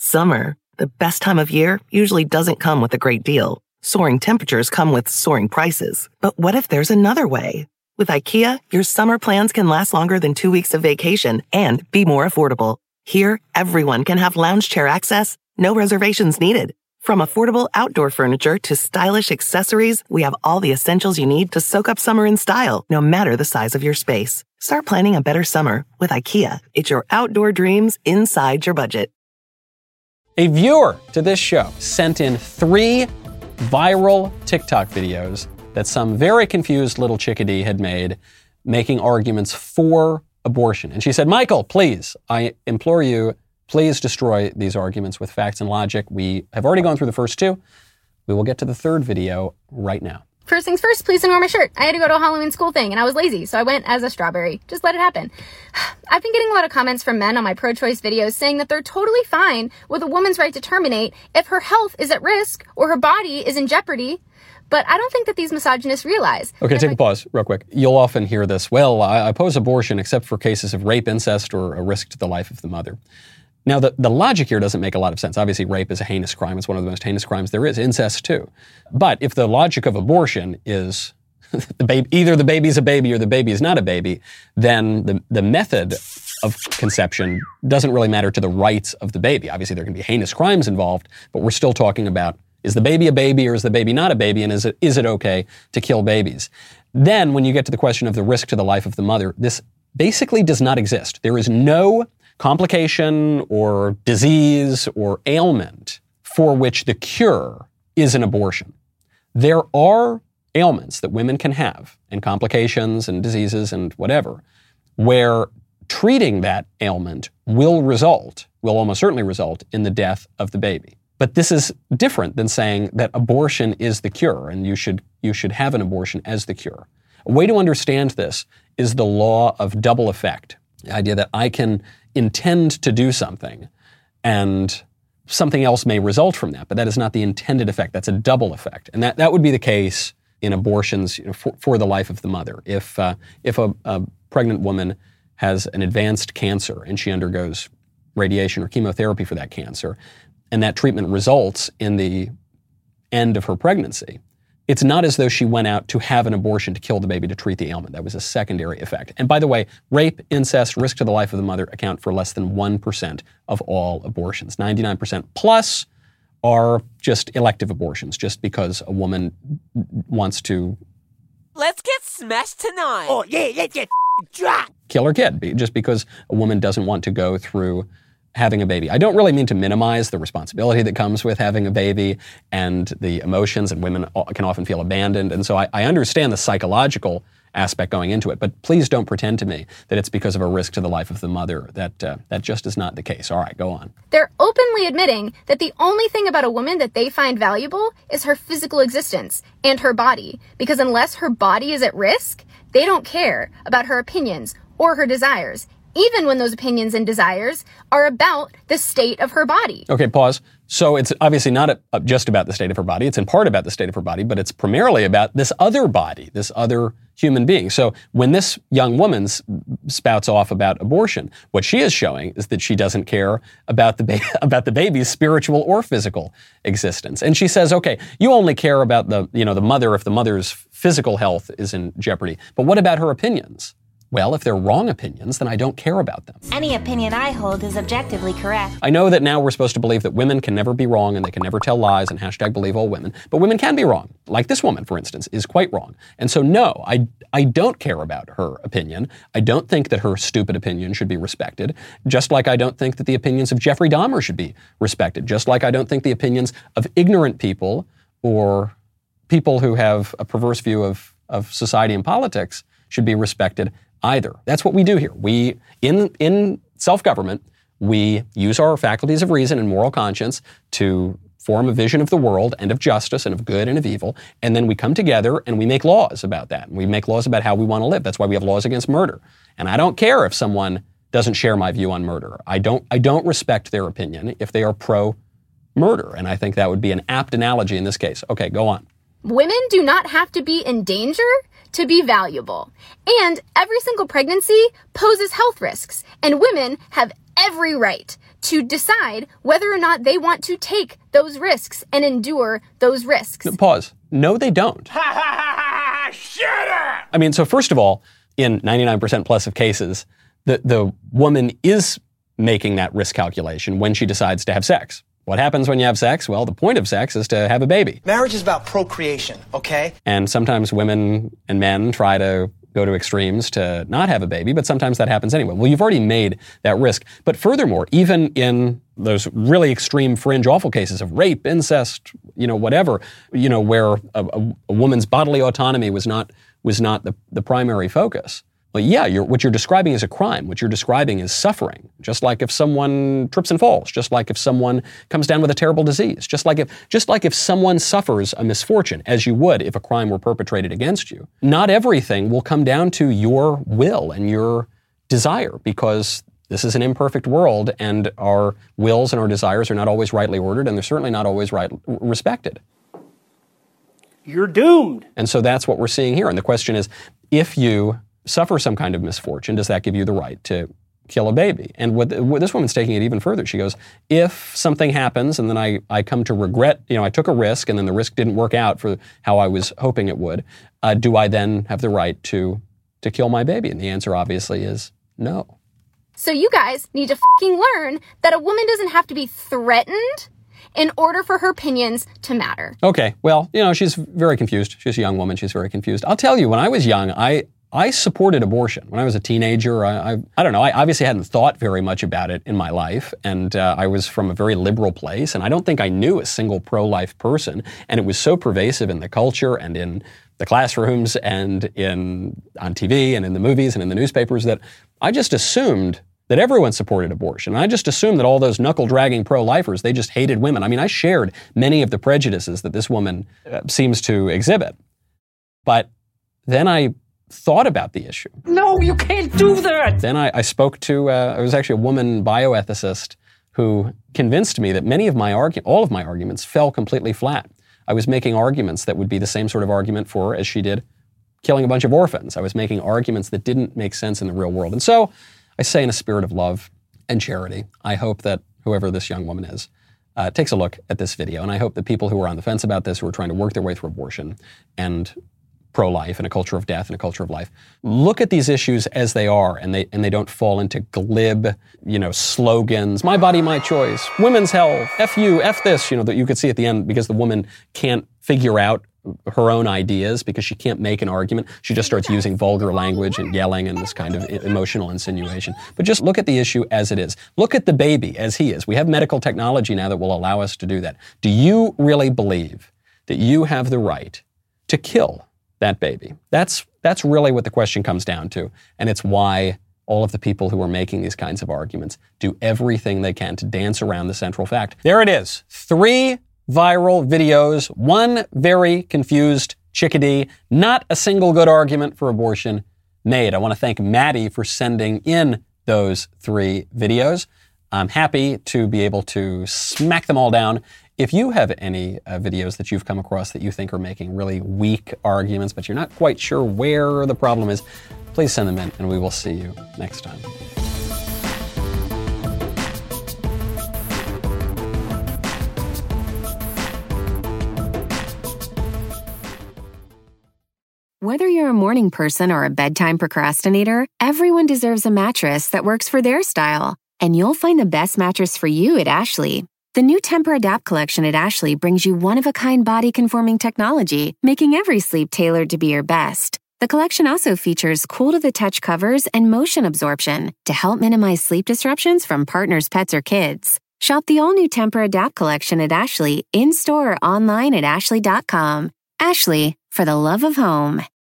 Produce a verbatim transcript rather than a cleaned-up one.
Summer, the best time of year, usually doesn't come with a great deal. Soaring temperatures come with soaring prices. But what if there's another way? With IKEA, your summer plans can last longer than two weeks of vacation and be more affordable. Here, everyone can have lounge chair access, no reservations needed. From affordable outdoor furniture to stylish accessories, we have all the essentials you need to soak up summer in style, no matter the size of your space. Start planning a better summer with IKEA. It's your outdoor dreams inside your budget. A viewer to this show sent in three viral TikTok videos that some very confused little chickadee had made, making arguments for abortion. And she said, Michael, please, I implore you, please destroy these arguments with facts and logic. We have already gone through the first two. We will get to the third video right now. First things first, please ignore my shirt. I had to go to a Halloween school thing and I was lazy, so I went as a strawberry. Just let it happen. I've been getting a lot of comments from men on my pro-choice videos saying that they're totally fine with a woman's right to terminate if her health is at risk or her body is in jeopardy. But I don't think that these misogynists realize. Okay, take a pause real quick. You'll often hear this, well, I oppose abortion except for cases of rape, incest, or a risk to the life of the mother. Now, the, the logic here doesn't make a lot of sense. Obviously, rape is a heinous crime. It's one of the most heinous crimes there is. Incest, too. But if the logic of abortion is the baby, either the baby's a baby or the baby is not a baby, then the, the method of conception doesn't really matter to the rights of the baby. Obviously, there can be heinous crimes involved, but we're still talking about, is the baby a baby or is the baby not a baby, and is it is it okay to kill babies? Then, when you get to the question of the risk to the life of the mother, this basically does not exist. There is no complication or disease or ailment for which the cure is an abortion. There are ailments that women can have, and complications and diseases and whatever, where treating that ailment will result, will almost certainly result in the death of the baby. But this is different than saying that abortion is the cure and you should, you should have an abortion as the cure. A way to understand this is the law of double effect. The idea that I can intend to do something and something else may result from that, but that is not the intended effect. That's a double effect. And that, that would be the case in abortions, you know, for, for the life of the mother. If, uh, if a, a pregnant woman has an advanced cancer and she undergoes radiation or chemotherapy for that cancer, and that treatment results in the end of her pregnancy, it's not as though she went out to have an abortion to kill the baby to treat the ailment. That was a secondary effect. And by the way, rape, incest, risk to the life of the mother account for less than one percent of all abortions. ninety-nine percent plus are just elective abortions, just because a woman wants to... Let's get smashed tonight. Oh, yeah, let's get drunk. Kill her kid, just because a woman doesn't want to go through having a baby. I don't really mean to minimize the responsibility that comes with having a baby and the emotions, and women can often feel abandoned. And so I, I understand the psychological aspect going into it, but please don't pretend to me that it's because of a risk to the life of the mother. That uh, that just is not the case. All right, go on. They're openly admitting that the only thing about a woman that they find valuable is her physical existence and her body, because unless her body is at risk, they don't care about her opinions or her desires, even when those opinions and desires are about the state of her body. Okay, pause. So it's obviously not a, just about the state of her body. It's in part about the state of her body, but it's primarily about this other body, this other human being. So when this young woman spouts off about abortion, what she is showing is that she doesn't care about the ba- about the baby's spiritual or physical existence. And she says, okay, you only care about the, you know, the mother if the mother's physical health is in jeopardy. But what about her opinions? Well, if they're wrong opinions, then I don't care about them. Any opinion I hold is objectively correct. I know that now we're supposed to believe that women can never be wrong and they can never tell lies and hashtag believe all women, but women can be wrong. Like this woman, for instance, is quite wrong. And so no, I, I don't care about her opinion. I don't think that her stupid opinion should be respected, just like I don't think that the opinions of Jeffrey Dahmer should be respected, just like I don't think the opinions of ignorant people or people who have a perverse view of, of society and politics should be respected either. That's what we do here. We, in in self-government, we use our faculties of reason and moral conscience to form a vision of the world and of justice and of good and of evil, and then we come together and we make laws about that. And we make laws about how we want to live. That's why we have laws against murder. And I don't care if someone doesn't share my view on murder. I don't I don't respect their opinion if they are pro-murder. And I think that would be an apt analogy in this case. Okay, go on. Women do not have to be in danger to be valuable. And every single pregnancy poses health risks, and women have every right to decide whether or not they want to take those risks and endure those risks. Pause. No, they don't. Ha ha ha ha! Shut up! I mean, so first of all, in ninety-nine percent plus of cases, the, the woman is making that risk calculation when she decides to have sex. What happens when you have sex? Well, the point of sex is to have a baby. Marriage is about procreation, okay? And sometimes women and men try to go to extremes to not have a baby, but sometimes that happens anyway. Well, you've already made that risk. But furthermore, even in those really extreme, fringe, awful cases of rape, incest, you know, whatever, you know, where a, a, a woman's bodily autonomy was not was not the, the primary focus. Well, yeah, you're, what you're describing is a crime. What you're describing is suffering. Just like if someone trips and falls. Just like if someone comes down with a terrible disease. Just like if, just like if someone suffers a misfortune, as you would if a crime were perpetrated against you. Not everything will come down to your will and your desire, because this is an imperfect world, and our wills and our desires are not always rightly ordered, and they're certainly not always right respected. You're doomed. And so that's what we're seeing here. And the question is, if you suffer some kind of misfortune, does that give you the right to kill a baby? And what, what this woman's taking it even further. She goes, if something happens and then I, I come to regret, you know, I took a risk and then the risk didn't work out for how I was hoping it would, uh, do I then have the right to, to kill my baby? And the answer obviously is no. So you guys need to fucking learn that a woman doesn't have to be threatened in order for her opinions to matter. Okay, well, you know, she's very confused. She's a young woman. She's very confused. I'll tell you, when I was young, I I supported abortion. When I was a teenager, I, I, I don't know, I obviously hadn't thought very much about it in my life, and uh, I was from a very liberal place, and I don't think I knew a single pro-life person, and it was so pervasive in the culture and in the classrooms and in on T V and in the movies and in the newspapers that I just assumed that everyone supported abortion. And I just assumed that all those knuckle-dragging pro-lifers, they just hated women. I mean, I shared many of the prejudices that this woman uh, seems to exhibit. But then I thought about the issue. No, you can't do that! Then I, I spoke to, uh, I was actually a woman bioethicist who convinced me that many of my arguments, all of my arguments fell completely flat. I was making arguments that would be the same sort of argument for, as she did, killing a bunch of orphans. I was making arguments that didn't make sense in the real world. And so I say, in a spirit of love and charity, I hope that whoever this young woman is uh, takes a look at this video. And I hope that people who are on the fence about this, who are trying to work their way through abortion and pro-life and a culture of death and a culture of life, look at these issues as they are, and they and they don't fall into glib, you know, slogans, my body, my choice, women's health, F you, F this, you know, that you could see at the end, because the woman can't figure out her own ideas because she can't make an argument. She just starts using vulgar language and yelling and this kind of emotional insinuation. But just look at the issue as it is. Look at the baby as he is. We have medical technology now that will allow us to do that. Do you really believe that you have the right to kill that baby? That's that's really what the question comes down to. And it's why all of the people who are making these kinds of arguments do everything they can to dance around the central fact. There it is. Three viral videos, one very confused chickadee, not a single good argument for abortion made. I want to thank Maddie for sending in those three videos. I'm happy to be able to smack them all down. If you have any uh, videos that you've come across that you think are making really weak arguments, but you're not quite sure where the problem is, please send them in, and we will see you next time. Whether you're a morning person or a bedtime procrastinator, everyone deserves a mattress that works for their style. And you'll find the best mattress for you at Ashley. The new Tempur-Adapt collection at Ashley brings you one-of-a-kind body-conforming technology, making every sleep tailored to be your best. The collection also features cool-to-the-touch covers and motion absorption to help minimize sleep disruptions from partners, pets, or kids. Shop the all-new Tempur-Adapt collection at Ashley, in-store or online at ashley dot com. Ashley, for the love of home.